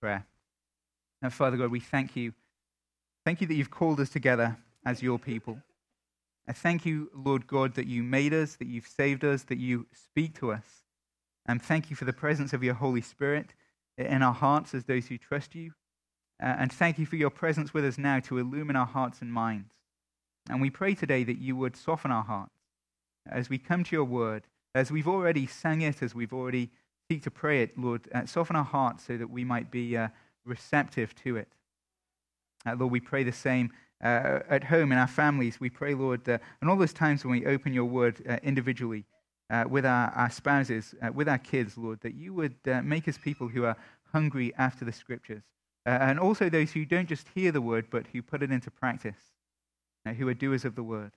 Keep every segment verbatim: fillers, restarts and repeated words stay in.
prayer. Now, Father God, we thank you. Thank you that you've called us together as your people. I thank you, Lord God, that you made us, that you've saved us, that you speak to us. And thank you for the presence of your Holy Spirit in our hearts as those who trust you. Uh, and thank you for your presence with us now to illumine our hearts and minds. And we pray today that you would soften our hearts as we come to your word, as we've already sang it, as we've already seek to pray it, Lord, uh, soften our hearts so that we might be uh, receptive to it. Uh, Lord, we pray the same uh, at home in our families. We pray, Lord, uh, and all those times when we open your word uh, individually uh, with our, our spouses, uh, with our kids, Lord, that you would uh, make us people who are hungry after the scriptures. Uh, and also those who don't just hear the word, but who put it into practice, uh, who are doers of the word.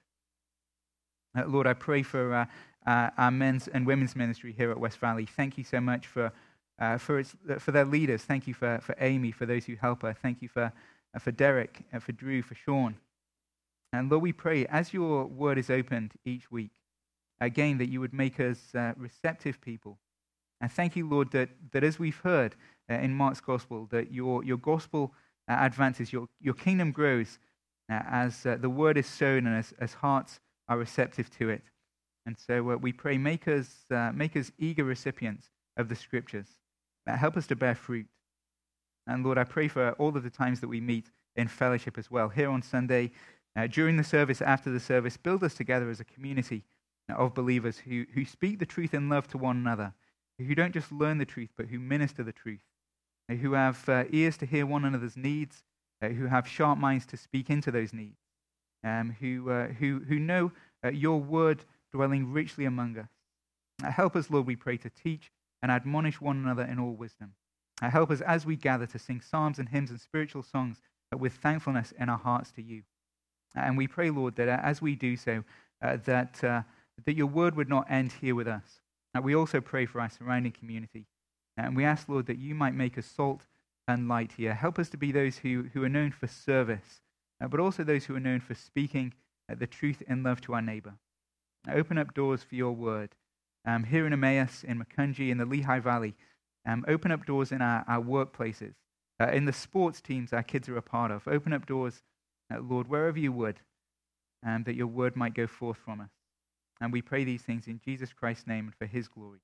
Uh, Lord, I pray for uh, uh, our men's and women's ministry here at West Valley. Thank you so much for uh, for its, for their leaders. Thank you for, for Amy, for those who help her. Thank you for uh, for Derek, uh, for Drew, for Sean. And Lord, we pray as your word is opened each week, again, that you would make us uh, receptive people. And thank you, Lord, that, that as we've heard uh, in Mark's gospel, that your your gospel uh, advances, your, your kingdom grows uh, as uh, the word is sown and as, as hearts are receptive to it. And so uh, we pray, make us, uh, make us eager recipients of the scriptures. Uh, help us to bear fruit. And Lord, I pray for all of the times that we meet in fellowship as well. Here on Sunday, uh, during the service, after the service, build us together as a community of believers who, who speak the truth in love to one another, who don't just learn the truth, but who minister the truth, uh, who have uh, ears to hear one another's needs, uh, who have sharp minds to speak into those needs, um, who, uh, who, who know uh, your word dwelling richly among us. Uh, help us, Lord, we pray, to teach and admonish one another in all wisdom. Uh, help us as we gather to sing psalms and hymns and spiritual songs uh, with thankfulness in our hearts to you. Uh, and we pray, Lord, that uh, as we do so, uh, that, uh, that your word would not end here with us. Uh, we also pray for our surrounding community. Uh, and we ask, Lord, that you might make us salt and light here. Help us to be those who, who are known for service, uh, but also those who are known for speaking uh, the truth in love to our neighbor. Open up doors for your word. Um, here in Emmaus, in Makunji, in the Lehigh Valley, um, open up doors in our, our workplaces, uh, in the sports teams our kids are a part of. Open up doors, uh, Lord, wherever you would, um, that your word might go forth from us. And we pray these things in Jesus Christ's name and for his glory.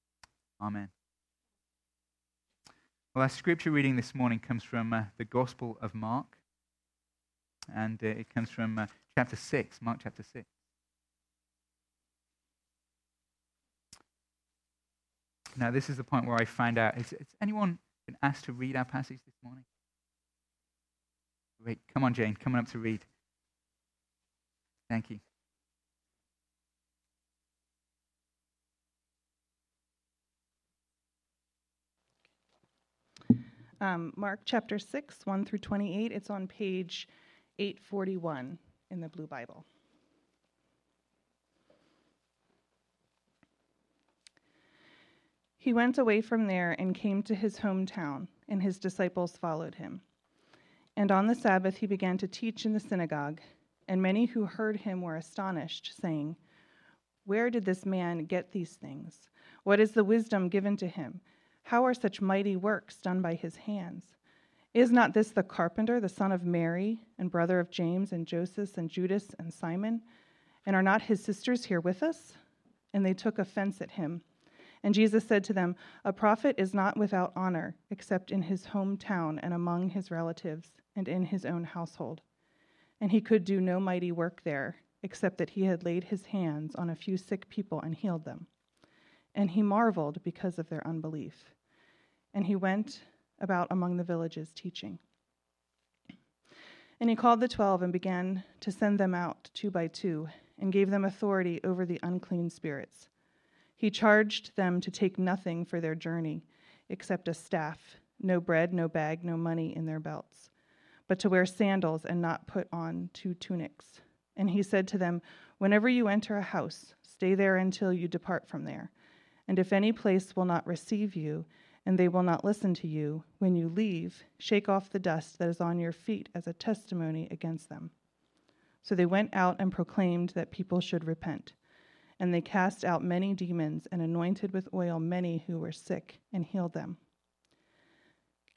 Amen. Well, our scripture reading this morning comes from uh, the Gospel of Mark, and uh, it comes from uh, chapter six, Mark chapter six. Now, this is the point where I find out, has, has anyone been asked to read our passage this morning? Great. Come on, Jane, coming up to read. Thank you. Um, Mark chapter six, one through twenty-eight. It's on page eight forty-one in the Blue Bible. He went away from there and came to his hometown, and his disciples followed him. And on the Sabbath he began to teach in the synagogue, and many who heard him were astonished, saying, "Where did this man get these things? What is the wisdom given to him? How are such mighty works done by his hands? Is not this the carpenter, the son of Mary, and brother of James and Joseph and Judas and Simon? And are not his sisters here with us?" And they took offense at him. And Jesus said to them, "A prophet is not without honor, except in his hometown and among his relatives and in his own household." And he could do no mighty work there, except that he had laid his hands on a few sick people and healed them. And he marveled because of their unbelief. And he went about among the villages teaching. And he called the twelve and began to send them out two by two, and gave them authority over the unclean spirits. He charged them to take nothing for their journey, except a staff, no bread, no bag, no money in their belts, but to wear sandals and not put on two tunics. And he said to them, "Whenever you enter a house, stay there until you depart from there. And if any place will not receive you, and they will not listen to you, when you leave, shake off the dust that is on your feet as a testimony against them." So they went out and proclaimed that people should repent. And they cast out many demons and anointed with oil many who were sick and healed them.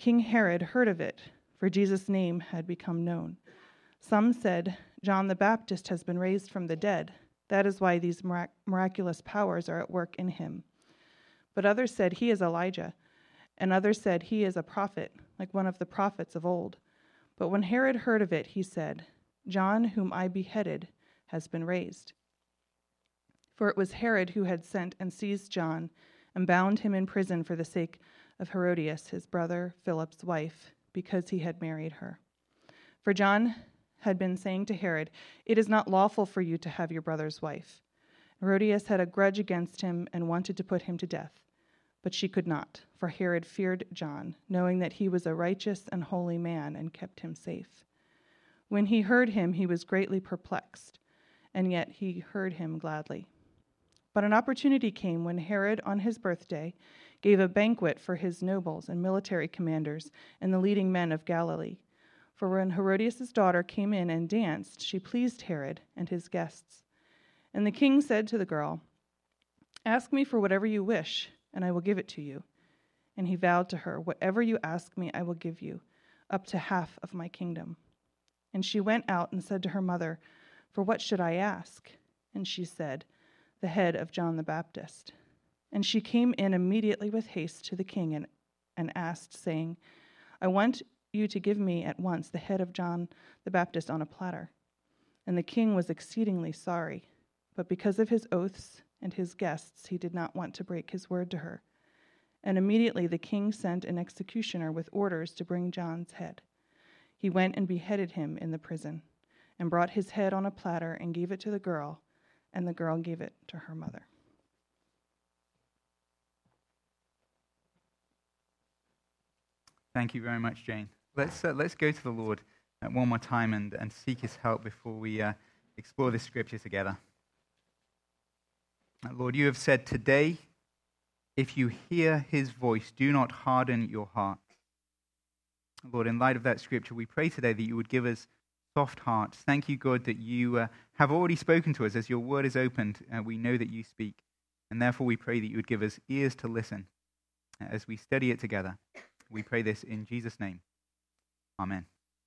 King Herod heard of it, for Jesus' name had become known. Some said, John the Baptist has been raised from the dead. That is why these mirac- miraculous powers are at work in him. But others said, he is Elijah. And others said, he is a prophet, like one of the prophets of old. But when Herod heard of it, he said, John, whom I beheaded, has been raised. For it was Herod who had sent and seized John and bound him in prison for the sake of Herodias, his brother Philip's wife, because he had married her. For John had been saying to Herod, it is not lawful for you to have your brother's wife. Herodias had a grudge against him and wanted to put him to death. But she could not, for Herod feared John, knowing that he was a righteous and holy man, and kept him safe. When he heard him, he was greatly perplexed, and yet he heard him gladly. But an opportunity came when Herod, on his birthday, gave a banquet for his nobles and military commanders and the leading men of Galilee. For when Herodias' daughter came in and danced, she pleased Herod and his guests. And the king said to the girl, ask me for whatever you wish, and I will give it to you. And he vowed to her, whatever you ask me, I will give you, up to half of my kingdom. And she went out and said to her mother, for what should I ask? And she said, the head of John the Baptist. And she came in immediately with haste to the king and, and asked, saying, I want you to give me at once the head of John the Baptist on a platter. And the king was exceedingly sorry, but because of his oaths and his guests, he did not want to break his word to her. And immediately the king sent an executioner with orders to bring John's head. He went and beheaded him in the prison, and brought his head on a platter and gave it to the girl, and the girl gave it to her mother. Thank you very much, Jane. Let's uh, let's go to the Lord uh, one more time and, and seek his help before we uh, explore this scripture together. Uh, Lord, you have said today, if you hear his voice, do not harden your heart. Lord, in light of that scripture, we pray today that you would give us soft hearts. Thank you, God, that you uh, have already spoken to us. As your word is opened, uh, we know that you speak. And therefore we pray that you would give us ears to listen uh, as we study it together. We pray this in Jesus' name. Amen.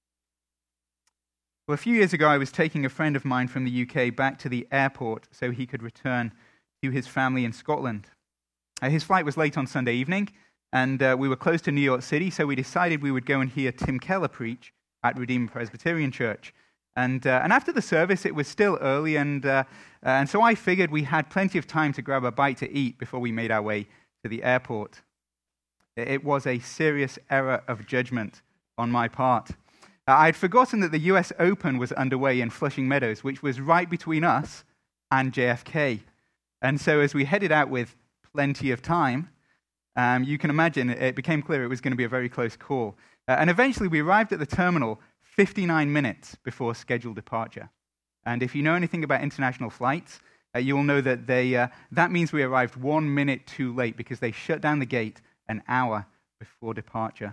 Well, a few years ago, I was taking a friend of mine from the U K back to the airport so he could return to his family in Scotland. Uh, his flight was late on Sunday evening, and uh, we were close to New York City, so we decided we would go and hear Tim Keller preach at Redeemer Presbyterian Church. And uh, and after the service, it was still early, and uh, and so I figured we had plenty of time to grab a bite to eat before we made our way to the airport. It was a serious error of judgment on my part. Uh, I'd forgotten that the U S Open was underway in Flushing Meadows, which was right between us and J F K. And so as we headed out with plenty of time, um, you can imagine it became clear it was going to be a very close call. Uh, and eventually we arrived at the terminal fifty-nine minutes before scheduled departure. And if you know anything about international flights, uh, you will know that they uh, that means we arrived one minute too late because they shut down the gate an hour before departure.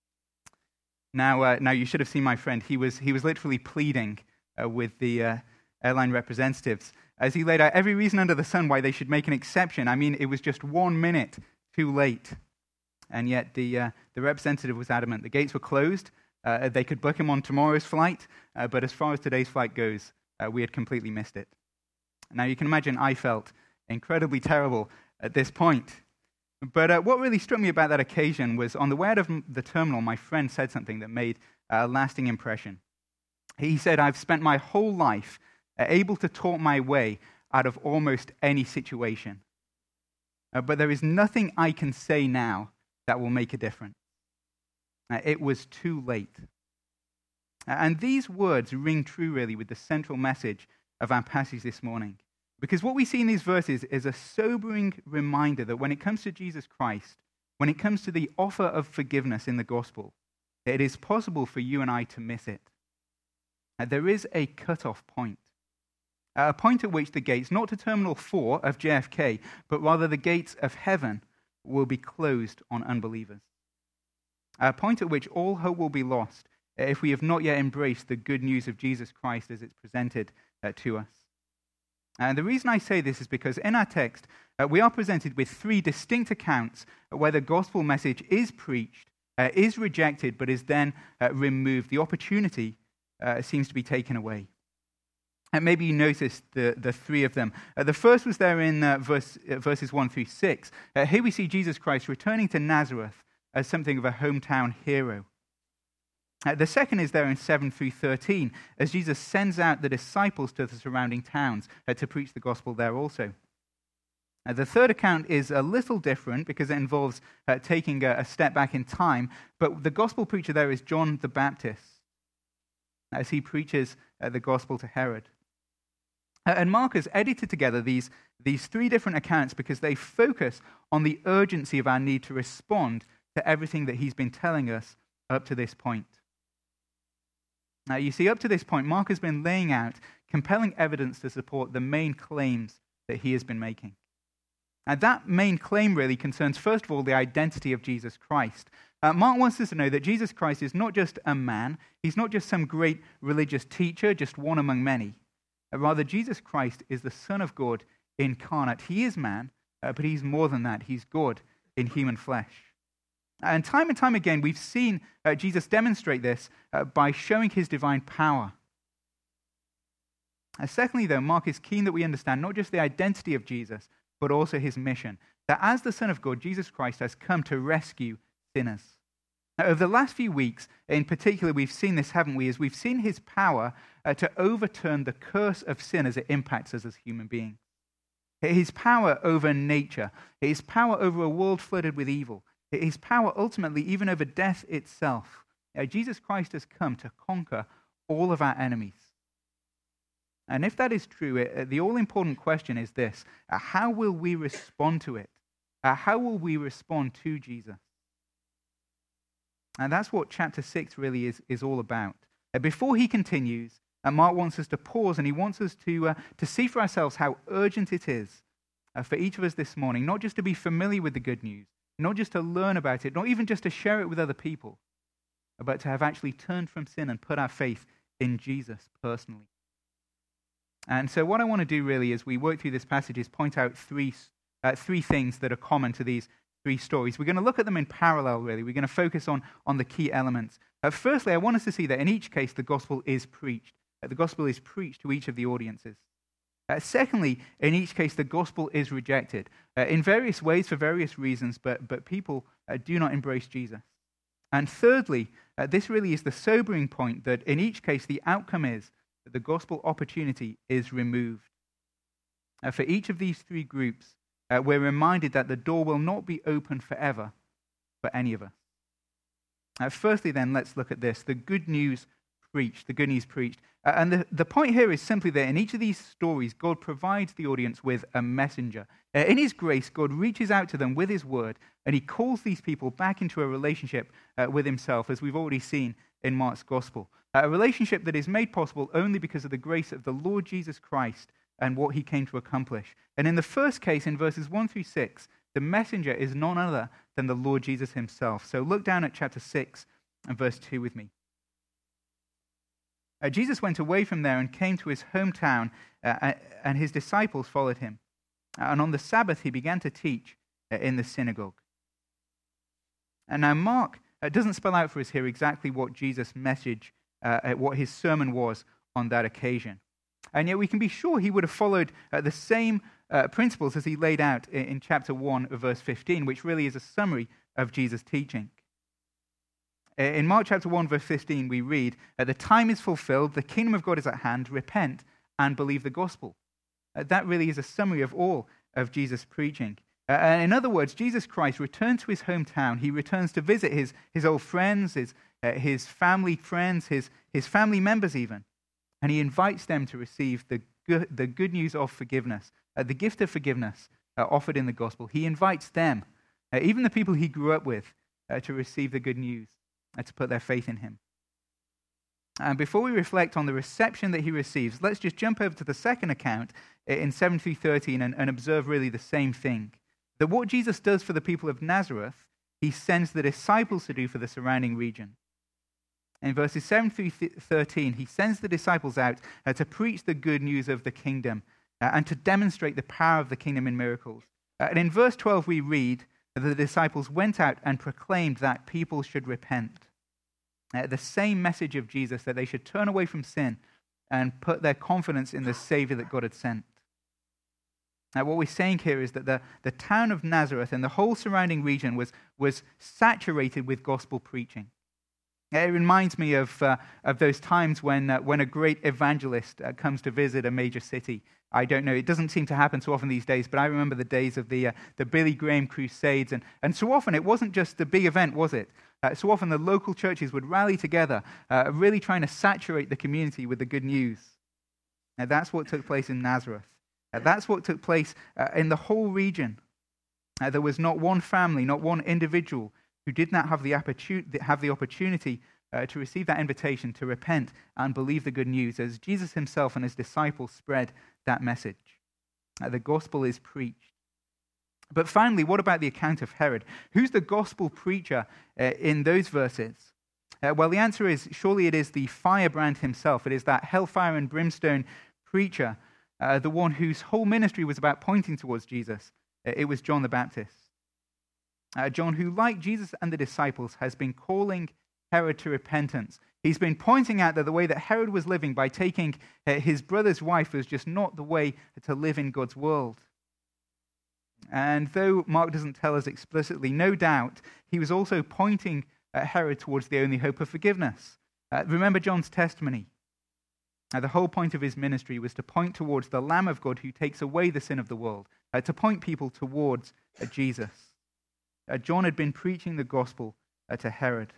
Now, uh, now you should have seen my friend. He was he was literally pleading uh, with the uh, airline representatives as he laid out every reason under the sun why they should make an exception. I mean, it was just one minute too late, and yet the uh, the representative was adamant. The gates were closed. Uh, they could book him on tomorrow's flight, uh, but as far as today's flight goes, uh, we had completely missed it. Now, you can imagine I felt incredibly terrible at this point. But uh, what really struck me about that occasion was on the way out of the terminal, my friend said something that made a lasting impression. He said, I've spent my whole life uh, able to talk my way out of almost any situation. Uh, but there is nothing I can say now that will make a difference. Uh, it was too late. Uh, and these words ring true, really, with the central message of our passage this morning. Because what we see in these verses is a sobering reminder that when it comes to Jesus Christ, when it comes to the offer of forgiveness in the gospel, it is possible for you and I to miss it. Uh, there is a cut-off point. Uh, a point at which the gates, not to Terminal four of J F K, but rather the gates of heaven, will be closed on unbelievers. A point at which all hope will be lost if we have not yet embraced the good news of Jesus Christ as it's presented uh, to us. And the reason I say this is because in our text, uh, we are presented with three distinct accounts where the gospel message is preached uh, is rejected but is then uh, removed. The opportunity uh, seems to be taken away. And maybe you noticed the, the three of them. Uh, the first was there in uh, verse, uh, verses one through six. Uh, here we see Jesus Christ returning to Nazareth as something of a hometown hero. Uh, the second is there in seven through thirteen, as Jesus sends out the disciples to the surrounding towns uh, to preach the gospel there also. Uh, the third account is a little different because it involves uh, taking a, a step back in time, but the gospel preacher there is John the Baptist, as he preaches uh, the gospel to Herod. And Mark has edited together these, these three different accounts because they focus on the urgency of our need to respond to everything that he's been telling us up to this point. Now, you see, up to this point, Mark has been laying out compelling evidence to support the main claims that he has been making. And that main claim really concerns, first of all, the identity of Jesus Christ. Uh, Mark wants us to know that Jesus Christ is not just a man. He's not just some great religious teacher, just one among many. Rather, Jesus Christ is the Son of God incarnate. He is man, uh, but he's more than that. He's God in human flesh. And time and time again, we've seen uh, Jesus demonstrate this uh, by showing his divine power. Uh, secondly, though, Mark is keen that we understand not just the identity of Jesus, but also his mission. That as the Son of God, Jesus Christ has come to rescue sinners. Now, over the last few weeks, in particular, we've seen this, haven't we? As we've seen his power uh, to overturn the curse of sin as it impacts us as human beings. His power over nature. His power over a world flooded with evil. His power ultimately even over death itself. Uh, Jesus Christ has come to conquer all of our enemies. And if that is true, uh, the all-important question is this. Uh, how will we respond to it? Uh, how will we respond to Jesus? And that's what chapter six really is, is all about. Uh, before he continues, uh, Mark wants us to pause and he wants us to, uh, to see for ourselves how urgent it is uh, for each of us this morning, not just to be familiar with the good news, not just to learn about it, not even just to share it with other people, but to have actually turned from sin and put our faith in Jesus personally. And so what I want to do really as we work through this passage is point out three, uh, three things that are common to these three stories. We're going to look at them in parallel, really. We're going to focus on, on the key elements. Uh, firstly, I want us to see that in each case, the gospel is preached. Uh, the gospel is preached to each of the audiences. Uh, secondly, in each case, the gospel is rejected uh, in various ways for various reasons, but, but people uh, do not embrace Jesus. And thirdly, uh, this really is the sobering point that in each case, the outcome is that the gospel opportunity is removed. Uh, for each of these three groups, uh, we're reminded that the door will not be open forever for any of us. Uh, firstly, then, let's look at this, the good news preached, the good news preached. Uh, and the, the point here is simply that in each of these stories, God provides the audience with a messenger. Uh, in his grace, God reaches out to them with his word, and he calls these people back into a relationship uh, with himself, as we've already seen in Mark's gospel. Uh, a relationship that is made possible only because of the grace of the Lord Jesus Christ and what he came to accomplish. And in the first case, in verses one through six, the messenger is none other than the Lord Jesus himself. So look down at chapter six and verse two with me. Uh, Jesus went away from there and came to his hometown, uh, and his disciples followed him. And on the Sabbath, he began to teach uh, in the synagogue. And now Mark uh, doesn't spell out for us here exactly what Jesus' message, uh, what his sermon was on that occasion. And yet we can be sure he would have followed uh, the same uh, principles as he laid out in, in chapter one of verse fifteen, which really is a summary of Jesus' teaching. In Mark chapter one, verse fifteen, we read, "The time is fulfilled, the kingdom of God is at hand, repent and believe the gospel." Uh, that really is a summary of all of Jesus' preaching. Uh, and in other words, Jesus Christ returns to his hometown. He returns to visit his, his old friends, his, uh, his family friends, his, his family members even. And he invites them to receive the good, the good news of forgiveness, uh, the gift of forgiveness uh, offered in the gospel. He invites them, uh, even the people he grew up with, uh, to receive the good news. To put their faith in him. And before we reflect on the reception that he receives, let's just jump over to the second account in seven through thirteen and, and observe really the same thing. That what Jesus does for the people of Nazareth, he sends the disciples to do for the surrounding region. In verses seven through thirteen, he sends the disciples out uh, to preach the good news of the kingdom uh, and to demonstrate the power of the kingdom in miracles. Uh, and in verse twelve we read the disciples went out and proclaimed that people should repent. Uh, the same message of Jesus, that they should turn away from sin and put their confidence in the Savior that God had sent. Now, what we're saying here is that the, the town of Nazareth and the whole surrounding region was, was saturated with gospel preaching. It reminds me of, uh, of those times when, uh, when a great evangelist uh, comes to visit a major city. I don't know, it doesn't seem to happen so often these days, but I remember the days of the, uh, the Billy Graham Crusades, and, and so often it wasn't just the big event, was it? Uh, so often the local churches would rally together, uh, really trying to saturate the community with the good news. Now, that's what took place in Nazareth. Uh, that's what took place uh, in the whole region. Uh, there was not one family, not one individual who did not have the opportunity, have the opportunity uh, to receive that invitation to repent and believe the good news, as Jesus himself and his disciples spread that message. Uh, the gospel is preached. But finally, what about the account of Herod? Who's the gospel preacher uh, in those verses? Uh, well, the answer is, surely it is the firebrand himself. It is that hellfire and brimstone preacher, uh, the one whose whole ministry was about pointing towards Jesus. Uh, it was John the Baptist. Uh, John, who, like Jesus and the disciples, has been calling Herod to repentance. He's been pointing out that the way that Herod was living by taking uh, his brother's wife was just not the way to live in God's world. And though Mark doesn't tell us explicitly, no doubt he was also pointing uh, Herod towards the only hope of forgiveness. Uh, remember John's testimony. Uh, the whole point of his ministry was to point towards the Lamb of God who takes away the sin of the world, uh, to point people towards uh, Jesus. Uh, John had been preaching the gospel uh, to Herod.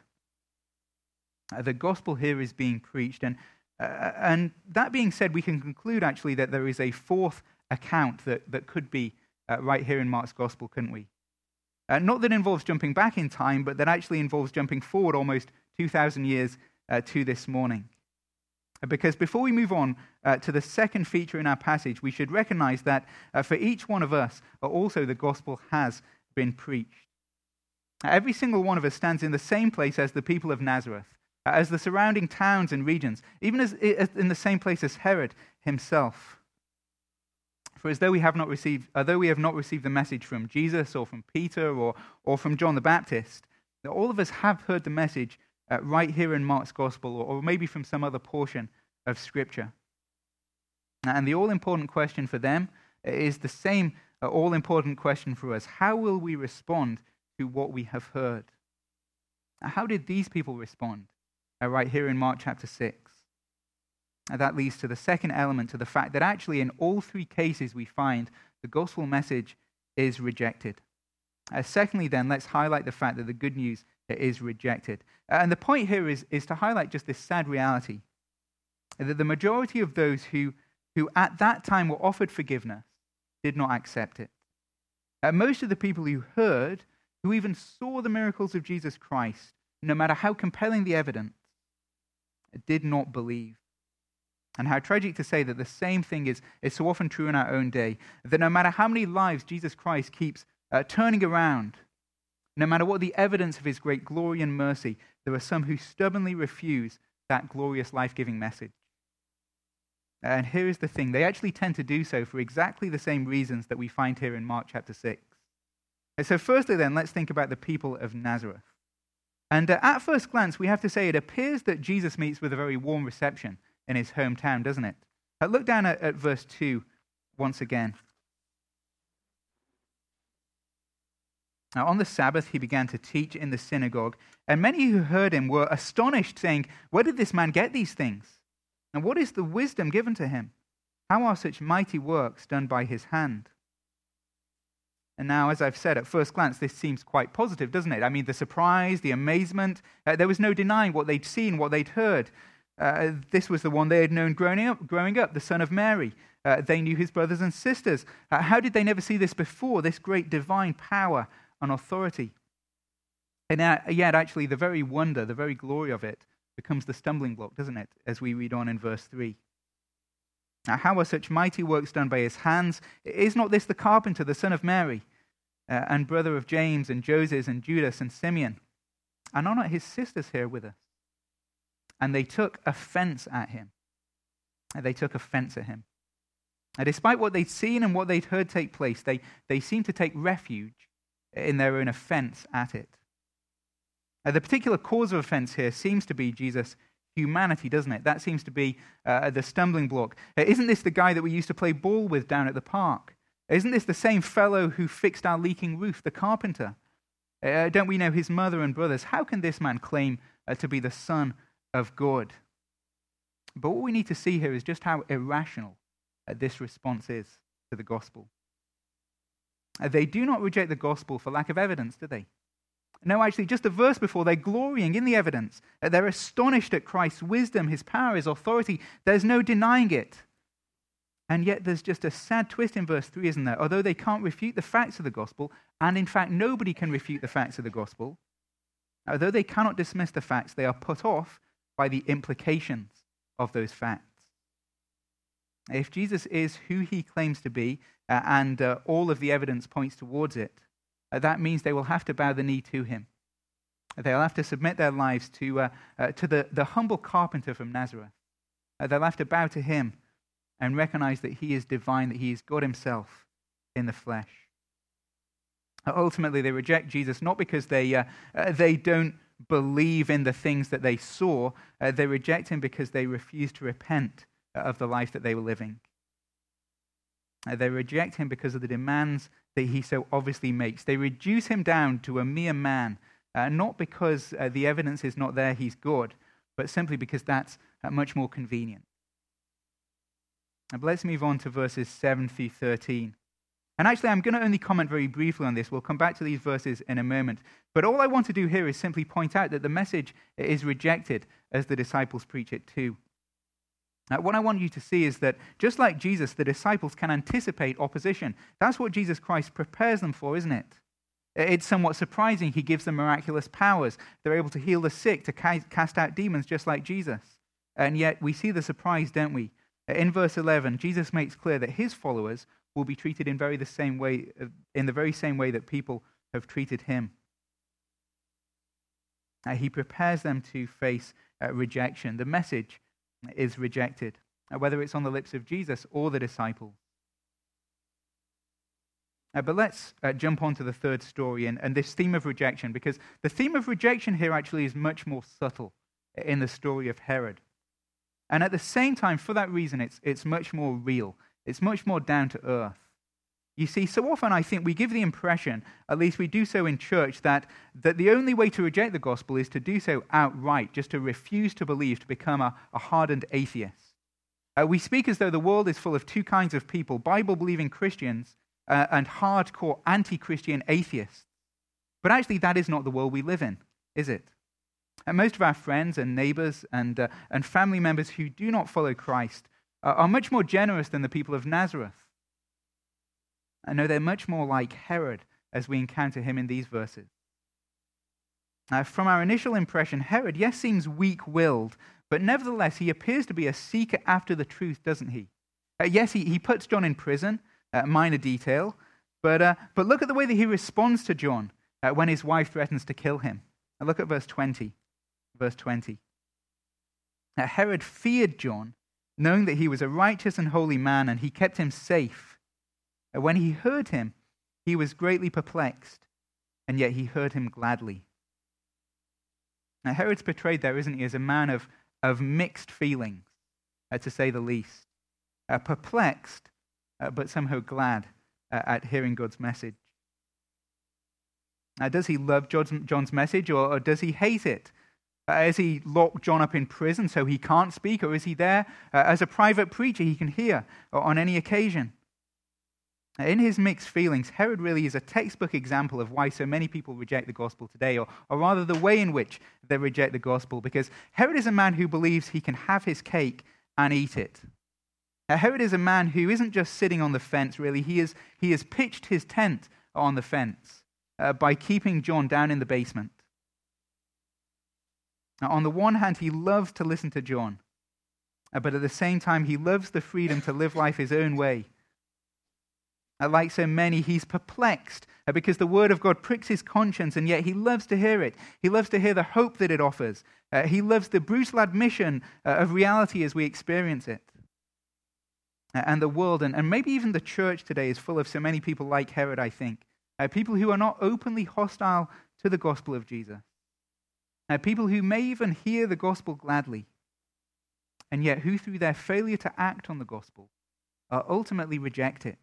Uh, the gospel here is being preached. And, uh, and that being said, we can conclude actually that there is a fourth account that, that could be uh, right here in Mark's gospel, couldn't we? Uh, not that involves jumping back in time, but that actually involves jumping forward almost two thousand years uh, to this morning. Uh, because before we move on uh, to the second feature in our passage, we should recognize that uh, for each one of us, uh, also the gospel has been preached. Every single one of us stands in the same place as the people of Nazareth, as the surrounding towns and regions, even as in the same place as Herod himself. For as though we have not received, although we have not received the message from Jesus or from Peter or, or from John the Baptist, all of us have heard the message uh, right here in Mark's gospel, or, or maybe from some other portion of Scripture. And the all-important question for them is the same uh, all-important question for us. How will we respond to what we have heard? How did these people respond? Uh, right here in Mark chapter six. And that leads to the second element, to the fact that actually in all three cases we find the gospel message is rejected. Uh, secondly then, let's highlight the fact that the good news is rejected. Uh, and the point here is, is to highlight just this sad reality, that the majority of those who, who at that time were offered forgiveness did not accept it. Uh, most of the people who heard, who even saw the miracles of Jesus Christ, no matter how compelling the evidence, did not believe. And how tragic to say that the same thing is, is so often true in our own day, that no matter how many lives Jesus Christ keeps uh, turning around, no matter what the evidence of his great glory and mercy, there are some who stubbornly refuse that glorious life-giving message. And here is the thing, they actually tend to do so for exactly the same reasons that we find here in Mark chapter six. And so firstly then, let's think about the people of Nazareth. And uh, at first glance, we have to say it appears that Jesus meets with a very warm reception in his hometown, doesn't it? Uh, look down at, at verse two once again. Now, on the Sabbath, he began to teach in the synagogue, and many who heard him were astonished, saying, "Where did this man get these things? And what is the wisdom given to him? How are such mighty works done by his hand?" And now, as I've said, at first glance, this seems quite positive, doesn't it? I mean, the surprise, the amazement, uh, there was no denying what they'd seen, what they'd heard. Uh, this was the one they had known growing up, growing up, the son of Mary. Uh, they knew his brothers and sisters. Uh, how did they never see this before, this great divine power and authority? And uh, yet, actually, the very wonder, the very glory of it becomes the stumbling block, doesn't it, as we read on in verse three. Now, how are such mighty works done by his hands? Is not this the carpenter, the son of Mary, uh, and brother of James and Joses and Judas and Simeon? And are not his sisters here with us? And they took offense at him. And they took offense at him. And despite what they'd seen and what they'd heard take place, they, they seemed to take refuge in their own offense at it. Uh, the particular cause of offense here seems to be Jesus' humanity, doesn't it? That seems to be uh, the stumbling block. Uh, isn't this the guy that we used to play ball with down at the park? Isn't this the same fellow who fixed our leaking roof, the carpenter? Uh, don't we know his mother and brothers? How can this man claim uh, to be the Son of God? But what we need to see here is just how irrational uh, this response is to the gospel. Uh, they do not reject the gospel for lack of evidence, do they? No, actually, just a verse before, they're glorying in the evidence. Uh, they're astonished at Christ's wisdom, his power, his authority. There's no denying it. And yet there's just a sad twist in verse three, isn't there? Although they can't refute the facts of the gospel, and in fact nobody can refute the facts of the gospel, although they cannot dismiss the facts, they are put off by the implications of those facts. If Jesus is who he claims to be, uh, and uh, all of the evidence points towards it, uh, that means they will have to bow the knee to him. They'll have to submit their lives to, uh, uh, to the, the humble carpenter from Nazareth. Uh, they'll have to bow to him and recognize that he is divine, that he is God himself in the flesh. Uh, ultimately, they reject Jesus not because they, uh, uh, they don't believe in the things that they saw. Uh, they reject him because they refuse to repent of the life that they were living. Uh, they reject him because of the demands that he so obviously makes. They reduce him down to a mere man, uh, not because uh, the evidence is not there, he's good, but simply because that's uh, much more convenient. But let's move on to verses seven through thirteen. And actually, I'm going to only comment very briefly on this. We'll come back to these verses in a moment. But all I want to do here is simply point out that the message is rejected as the disciples preach it too. Now, what I want you to see is that just like Jesus, the disciples can anticipate opposition. That's what Jesus Christ prepares them for, isn't it? It's somewhat surprising. He gives them miraculous powers. They're able to heal the sick, to cast out demons just like Jesus. And yet we see the surprise, don't we? In verse eleven, Jesus makes clear that his followers will be treated in very the same way, in the very same way that people have treated him. Uh, he prepares them to face uh, rejection. The message is rejected, uh, whether it's on the lips of Jesus or the disciples. Uh, but let's uh, jump on to the third story and, and this theme of rejection, because the theme of rejection here actually is much more subtle in the story of Herod. And at the same time, for that reason, it's, it's much more real. It's much more down to earth. You see, so often I think we give the impression, at least we do so in church, that, that the only way to reject the gospel is to do so outright, just to refuse to believe, to become a, a hardened atheist. Uh, we speak as though the world is full of two kinds of people, Bible-believing Christians uh, and hardcore anti-Christian atheists. But actually that is not the world we live in, is it? And most of our friends and neighbors and, uh, and family members who do not follow Christ uh, are much more generous than the people of Nazareth. I know they're much more like Herod as we encounter him in these verses. Uh, from our initial impression, Herod, yes, seems weak-willed, but nevertheless he appears to be a seeker after the truth, doesn't he? Uh, yes, he, he puts John in prison, uh, minor detail, but, uh, but look at the way that he responds to John uh, when his wife threatens to kill him. Uh, look at verse twenty. Verse twenty. Now, Herod feared John, knowing that he was a righteous and holy man, and he kept him safe. And when he heard him, he was greatly perplexed, and yet he heard him gladly. Now, Herod's portrayed there, isn't he, as a man of, of mixed feelings, uh, to say the least. Uh, perplexed, uh, but somehow glad uh, at hearing God's message. Now, does he love John's, John's message, or, or does he hate it? Uh, is he locked John up in prison so he can't speak, or is he there uh, as a private preacher he can hear on any occasion? In his mixed feelings, Herod really is a textbook example of why so many people reject the gospel today, or, or rather the way in which they reject the gospel, because Herod is a man who believes he can have his cake and eat it. Now, Herod is a man who isn't just sitting on the fence, really. He, is, he has pitched his tent on the fence uh, by keeping John down in the basement. Now, on the one hand, he loves to listen to John, uh, but at the same time, he loves the freedom to live life his own way. Uh, like so many, he's perplexed uh, because the word of God pricks his conscience, and yet he loves to hear it. He loves to hear the hope that it offers. Uh, he loves the brutal admission uh, of reality as we experience it. Uh, and the world, and, and maybe even the church today, is full of so many people like Herod, I think, uh, people who are not openly hostile to the gospel of Jesus, uh, people who may even hear the gospel gladly, and yet who through their failure to act on the gospel uh, ultimately reject it.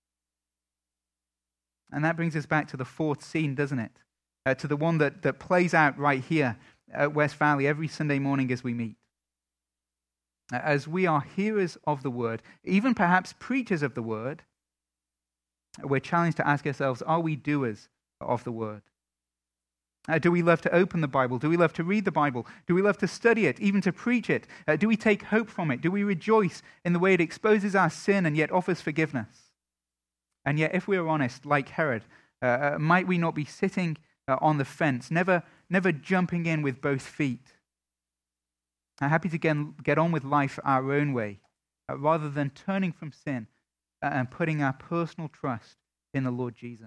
And that brings us back to the fourth scene, doesn't it? Uh, to the one that, that plays out right here at West Valley every Sunday morning as we meet. Uh, as we are hearers of the word, even perhaps preachers of the word, we're challenged to ask ourselves, are we doers of the word? Uh, do we love to open the Bible? Do we love to read the Bible? Do we love to study it, even to preach it? Uh, do we take hope from it? Do we rejoice in the way it exposes our sin and yet offers forgiveness? And yet, if we are honest, like Herod, uh, might we not be sitting uh, on the fence, never, never jumping in with both feet, uh, happy to get, get on with life our own way, uh, rather than turning from sin uh, and putting our personal trust in the Lord Jesus?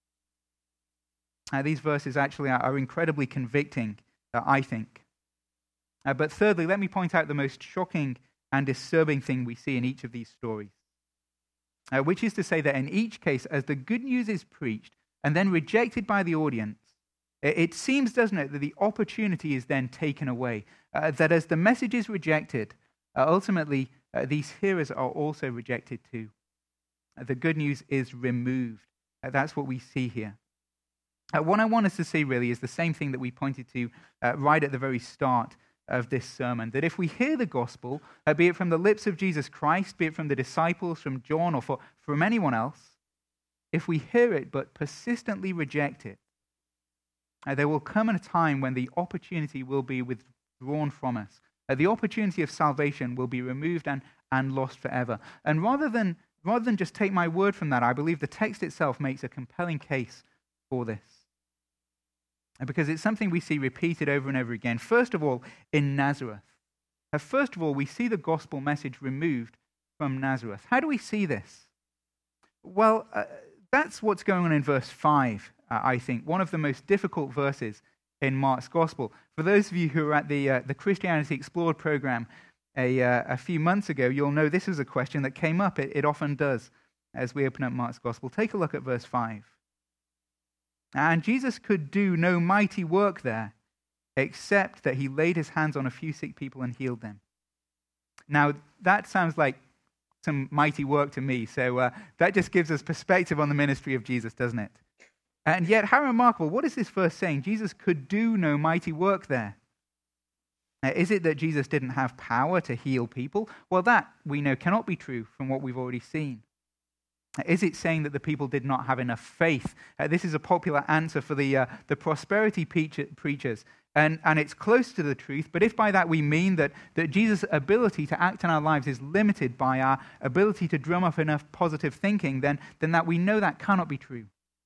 Uh, these verses actually are, are incredibly convicting, uh, I think. Uh, but thirdly, let me point out the most shocking and disturbing thing we see in each of these stories. Uh, which is to say that in each case, as the good news is preached and then rejected by the audience, it, it seems, doesn't it, that the opportunity is then taken away. Uh, that as the message is rejected, uh, ultimately uh, these hearers are also rejected too. Uh, the good news is removed. Uh, that's what we see here. Uh, what I want us to see really is the same thing that we pointed to uh, right at the very start of this sermon, that if we hear the gospel, uh, be it from the lips of Jesus Christ, be it from the disciples, from John, or for, from anyone else, if we hear it but persistently reject it, uh, there will come a time when the opportunity will be withdrawn from us. Uh, the opportunity of salvation will be removed and, and lost forever. And rather than, rather than just take my word from that, I believe the text itself makes a compelling case for this. Because it's something we see repeated over and over again. First of all, in Nazareth. First of all, we see the gospel message removed from Nazareth. How do we see this? Well, uh, that's what's going on in verse five, uh, I think. One of the most difficult verses in Mark's gospel. For those of you who were at the uh, the Christianity Explored program a, uh, a few months ago, you'll know this is a question that came up. It, it often does as we open up Mark's gospel. Take a look at verse five. And Jesus could do no mighty work there, except that he laid his hands on a few sick people and healed them. Now, that sounds like some mighty work to me, so uh, that just gives us perspective on the ministry of Jesus, doesn't it? And yet, how remarkable, what is this verse saying? Jesus could do no mighty work there. Now, is it that Jesus didn't have power to heal people? Well, that, we know, cannot be true from what we've already seen. Is it saying that the people did not have enough faith? Uh, this is a popular answer for the uh, the prosperity preachers, and, and it's close to the truth, but if by that we mean that, that Jesus' ability to act in our lives is limited by our ability to drum up enough positive thinking, then, then that we know that cannot be true.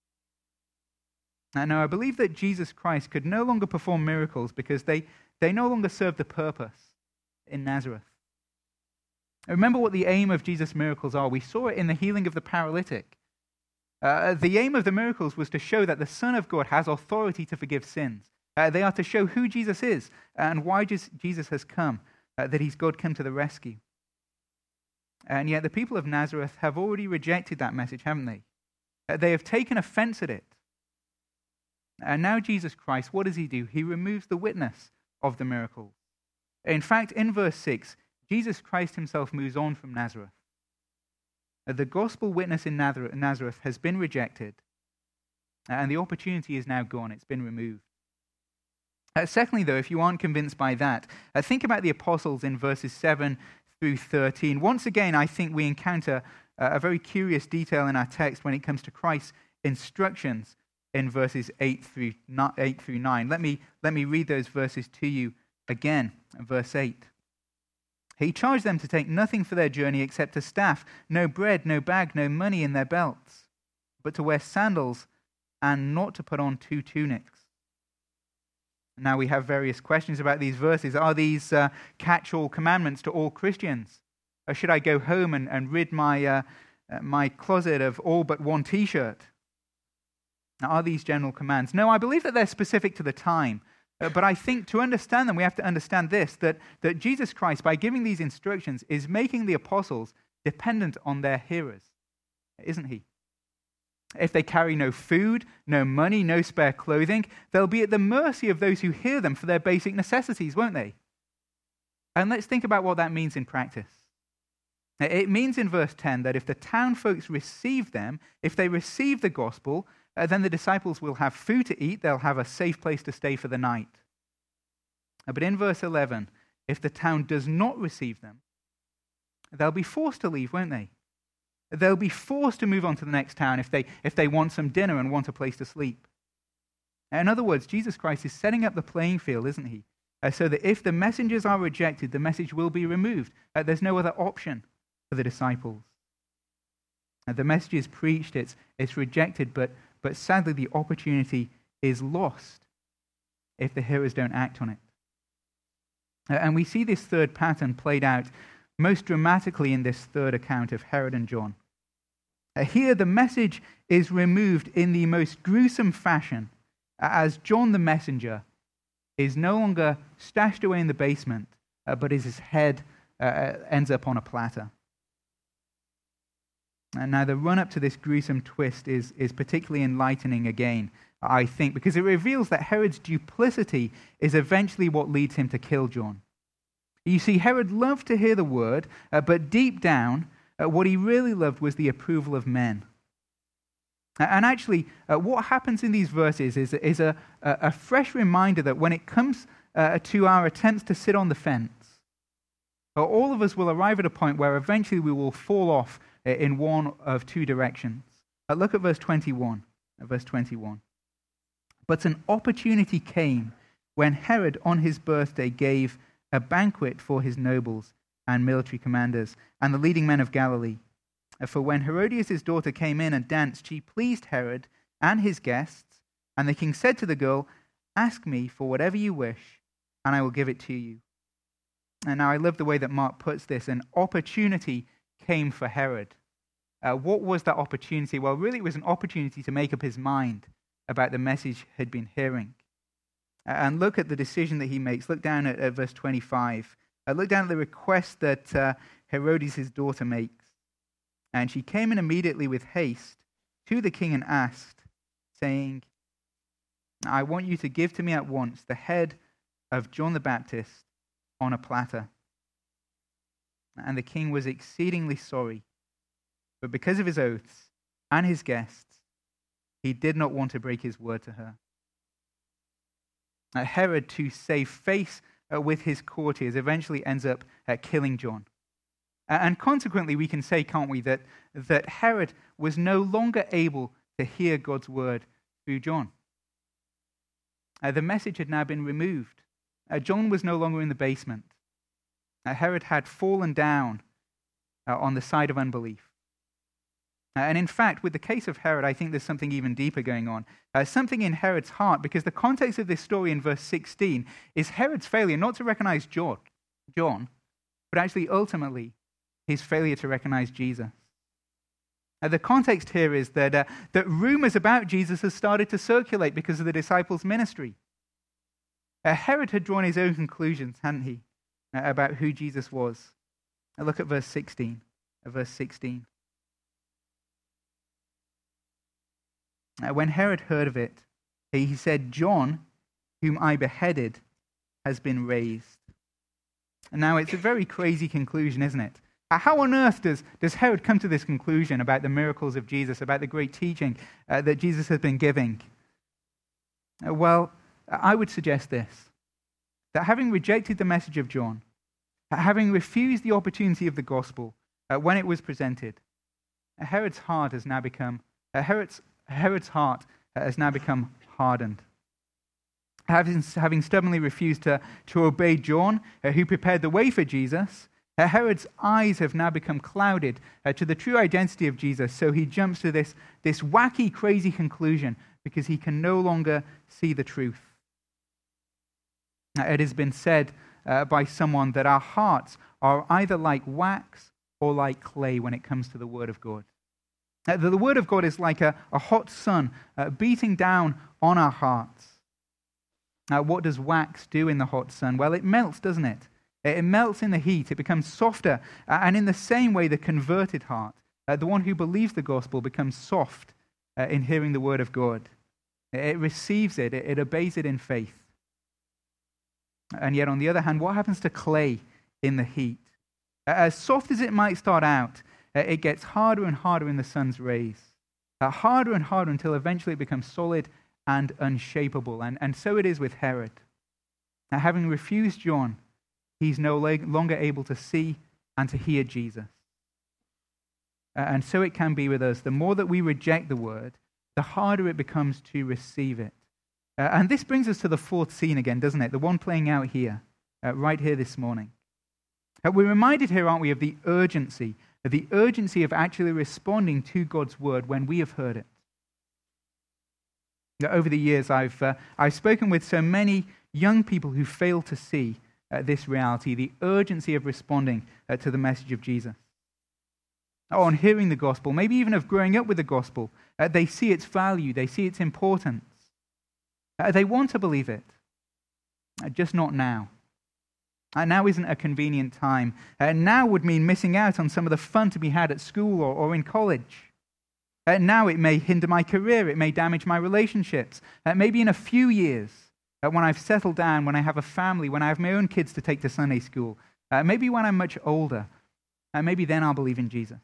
And now I believe that Jesus Christ could no longer perform miracles because they, they no longer serve the purpose in Nazareth. Remember what the aim of Jesus' miracles are. We saw it in the healing of the paralytic. Uh, the aim of the miracles was to show that the Son of God has authority to forgive sins. Uh, they are to show who Jesus is and why Jesus has come, uh, that he's God come to the rescue. And yet the people of Nazareth have already rejected that message, haven't they? Uh, they have taken offense at it. And now Jesus Christ, what does he do? He removes the witness of the miracle. In fact, in verse six, Jesus Christ himself moves on from Nazareth. The gospel witness in Nazareth has been rejected, and the opportunity is now gone. It's been removed. Uh, secondly, though, if you aren't convinced by that, uh, think about the apostles in verses seven through thirteen. Once again, I think we encounter uh, a very curious detail in our text when it comes to Christ's instructions in verses eight through nine. Let me, let me read those verses to you again. Verse eight. He charged them to take nothing for their journey except a staff, no bread, no bag, no money in their belts, but to wear sandals and not to put on two tunics. Now we have various questions about these verses. Are these uh, catch-all commandments to all Christians? Or should I go home and, and rid my, uh, uh, my closet of all but one t-shirt? Now, are these general commands? No, I believe that they're specific to the time. Uh, but I think to understand them, we have to understand this, that, that Jesus Christ, by giving these instructions, is making the apostles dependent on their hearers, isn't he? If they carry no food, no money, no spare clothing, they'll be at the mercy of those who hear them for their basic necessities, won't they? And let's think about what that means in practice. It means in verse ten that if the town folks receive them, if they receive the gospel, uh, then the disciples will have food to eat, they'll have a safe place to stay for the night. Uh, but in verse eleven, if the town does not receive them, they'll be forced to leave, won't they? They'll be forced to move on to the next town if they, if they want some dinner and want a place to sleep. In other words, Jesus Christ is setting up the playing field, isn't he? Uh, so that if the messengers are rejected, the message will be removed. Uh, there's no other option for the disciples. Uh, the message is preached, it's, it's rejected, but, but sadly the opportunity is lost if the hearers don't act on it. Uh, and we see this third pattern played out most dramatically in this third account of Herod and John. Uh, here the message is removed in the most gruesome fashion uh, as John the messenger is no longer stashed away in the basement, uh, but as his head uh, ends up on a platter. And now the run-up to this gruesome twist is, is particularly enlightening again, I think, because it reveals that Herod's duplicity is eventually what leads him to kill John. You see, Herod loved to hear the word, uh, but deep down, uh, what he really loved was the approval of men. And actually, uh, what happens in these verses is, is a, a fresh reminder that when it comes uh, to our attempts to sit on the fence, uh, all of us will arrive at a point where eventually we will fall off in one of two directions. Uh, look at verse twenty-one. Uh, verse twenty-one. But an opportunity came when Herod on his birthday gave a banquet for his nobles and military commanders and the leading men of Galilee. For when Herodias' daughter came in and danced, she pleased Herod and his guests, and the king said to the girl, "Ask me for whatever you wish, and I will give it to you." And now I love the way that Mark puts this. An opportunity came for Herod. Uh, what was that opportunity? Well, really it was an opportunity to make up his mind about the message he'd been hearing. Uh, and look at the decision that he makes. Look down at, at verse twenty-five. Uh, look down at the request that uh, Herodias' daughter makes. And she came in immediately with haste to the king and asked, saying, "I want you to give to me at once the head of John the Baptist on a platter." And the king was exceedingly sorry, but because of his oaths and his guests, he did not want to break his word to her. Uh, Herod, to save face uh, with his courtiers, eventually ends up uh, killing John. And consequently, we can say, can't we, that, that Herod was no longer able to hear God's word through John. Uh, the message had now been removed. Uh, John was no longer in the basement. Uh, Herod had fallen down uh, on the side of unbelief. Uh, and in fact, with the case of Herod, I think there's something even deeper going on. Uh, something in Herod's heart, because the context of this story in verse sixteen is Herod's failure not to recognize John, John but actually ultimately his failure to recognize Jesus. Uh, the context here is that, uh, that rumors about Jesus have started to circulate because of the disciples' ministry. Uh, Herod had drawn his own conclusions, hadn't he, uh, about who Jesus was. Uh, look at verse sixteen. Uh, verse sixteen. Uh, when Herod heard of it, he said, "John, whom I beheaded, has been raised." And now it's a very crazy conclusion, isn't it? How on earth does, does Herod come to this conclusion about the miracles of Jesus, about the great teaching uh, that Jesus has been giving? Uh, well, I would suggest this, that having rejected the message of John, having refused the opportunity of the gospel uh, when it was presented, uh, Herod's heart has now become, uh, Herod's, Herod's heart has now become hardened. Having, having stubbornly refused to, to obey John, uh, who prepared the way for Jesus, Uh, Herod's eyes have now become clouded uh, to the true identity of Jesus, so he jumps to this, this wacky, crazy conclusion because he can no longer see the truth. Now, it has been said uh, by someone that our hearts are either like wax or like clay when it comes to the Word of God. Uh, the, the Word of God is like a, a hot sun uh, beating down on our hearts. Now, what does wax do in the hot sun? Well, it melts, doesn't it? It melts in the heat. It becomes softer. And in the same way, the converted heart, uh, the one who believes the gospel, becomes soft uh, in hearing the word of God. It receives it, it, it obeys it in faith. And yet, on the other hand, what happens to clay in the heat? As soft as it might start out, it gets harder and harder in the sun's rays. Uh, harder and harder until eventually it becomes solid and unshapable. And, and so it is with Herod. Now, having refused John, he's no longer able to see and to hear Jesus. Uh, and so it can be with us. The more that we reject the word, the harder it becomes to receive it. Uh, and this brings us to the fourth scene again, doesn't it? The one playing out here, uh, right here this morning. Uh, we're reminded here, aren't we, of the urgency, of the urgency of actually responding to God's word when we have heard it. Now, over the years, I've uh, I've spoken with so many young people who fail to see uh, this reality, the urgency of responding uh, to the message of Jesus. On hearing the gospel, maybe even of growing up with the gospel, uh, they see its value, they see its importance. Uh, they want to believe it, uh, just not now. Uh, now isn't a convenient time. Uh, now would mean missing out on some of the fun to be had at school or, or in college. Uh, now it may hinder my career, it may damage my relationships. Uh, maybe in a few years, uh, when I've settled down, when I have a family, when I have my own kids to take to Sunday school, uh, maybe when I'm much older, uh, maybe then I'll believe in Jesus.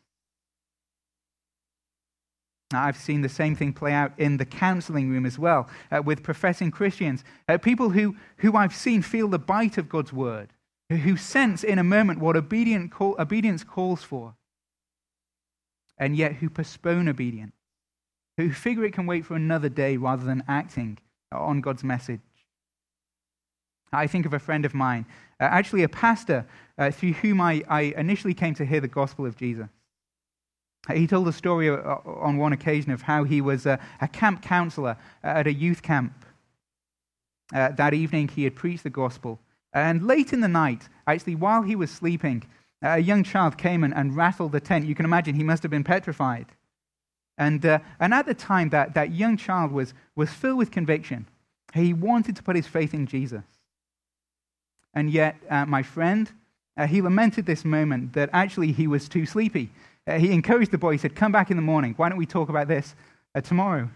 Now, I've seen the same thing play out in the counseling room as well, uh, with professing Christians, uh, people who, who I've seen feel the bite of God's word, who, who sense in a moment what obedient call, obedience calls for, and yet who postpone obedience, who figure it can wait for another day rather than acting on God's message. I think of a friend of mine, uh, actually a pastor, uh, through whom I, I initially came to hear the gospel of Jesus. He told a story on one occasion of how he was a, a camp counselor at a youth camp. Uh, that evening he had preached the gospel. And late in the night, actually while he was sleeping, a young child came and, and rattled the tent. You can imagine he must have been petrified. And uh, and at the time, that, that young child was, was filled with conviction. He wanted to put his faith in Jesus. And yet, uh, my friend, uh, he lamented this moment that actually he was too sleepy. Uh, he encouraged the boy. He said, "Come back in the morning. Why don't we talk about this uh, tomorrow?"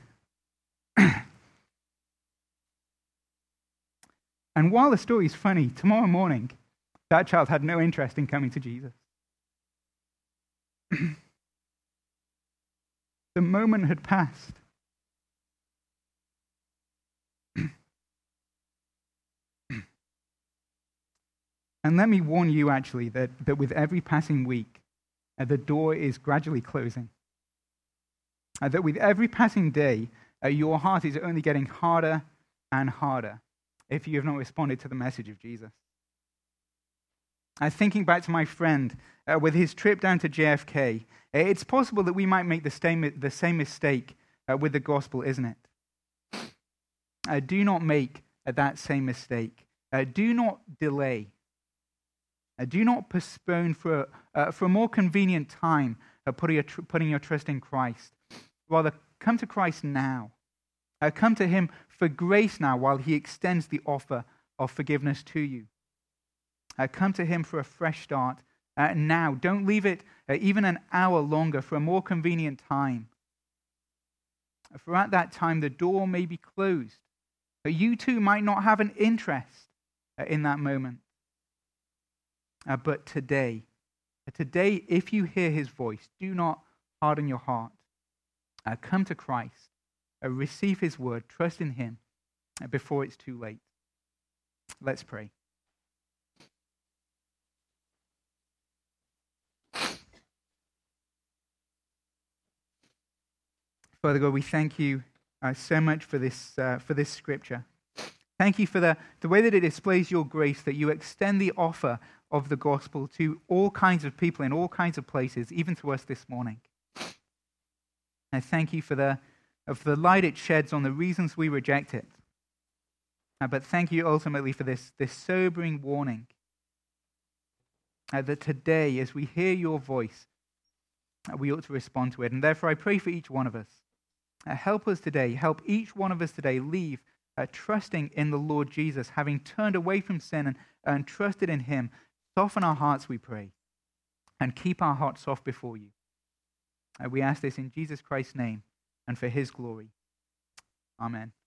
And while the story is funny, tomorrow morning, that child had no interest in coming to Jesus. The moment had passed. And let me warn you, actually, that, that with every passing week, uh, the door is gradually closing. Uh, that with every passing day, uh, your heart is only getting harder and harder if you have not responded to the message of Jesus. Uh, thinking back to my friend uh, with his trip down to J F K, it's possible that we might make the same, the same mistake uh, with the gospel, isn't it? Uh, do not make uh, that same mistake. Uh, do not delay. Uh, do not postpone for, uh, for a more convenient time uh, putting, your tr- putting your trust in Christ. Rather, come to Christ now. Uh, come to him for grace now while he extends the offer of forgiveness to you. Uh, come to him for a fresh start uh, now. Don't leave it uh, even an hour longer for a more convenient time. For at that time, the door may be closed. But you too might not have an interest uh, in that moment. Uh, but today, uh, today, if you hear his voice, do not harden your heart. Uh, come to Christ. Uh, receive his word. Trust in him uh, before it's too late. Let's pray. Father God, we thank you uh, so much for this uh, for this scripture. Thank you for the, the way that it displays your grace, that you extend the offer of the gospel to all kinds of people in all kinds of places, even to us this morning. I thank you for the, for the light it sheds on the reasons we reject it. Uh, but thank you ultimately for this, this sobering warning uh, that today, as we hear your voice, uh, we ought to respond to it. And therefore I pray for each one of us. Uh, help us today, help each one of us today leave uh, trusting in the Lord Jesus, having turned away from sin and, and trusted in him. Soften our hearts, we pray, and keep our hearts soft before you. Uh, we ask this in Jesus Christ's name. and for his glory. Amen.